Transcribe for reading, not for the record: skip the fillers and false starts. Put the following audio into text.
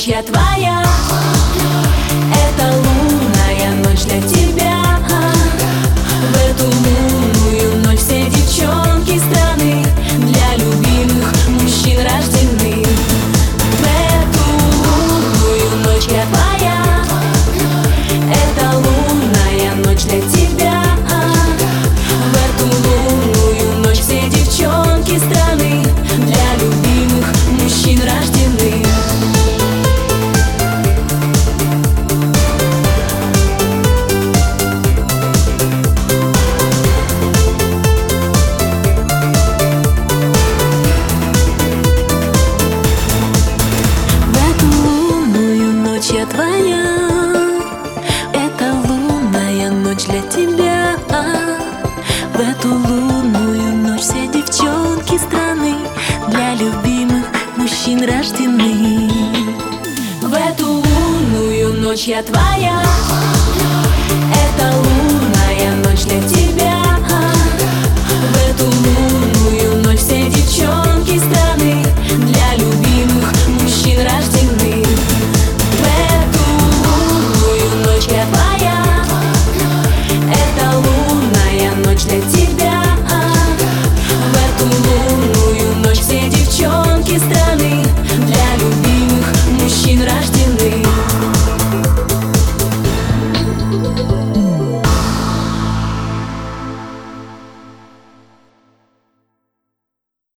ночь я твоя. Это лунная ночь для тебя. В эту лунную ночь все девчонки страны для любимых мужчин рождены. В эту лунную ночь я твоя. Это лунная ночь для тебя. В эту лунную ночь все девчонки страны для любимых мужчин рождены. Я твоя, это лунная ночь для тебя. В эту лунную ночь все девчонки страны для любимых мужчин рождены. В эту лунную ночь я твоя. Это лунная ночь для тебя.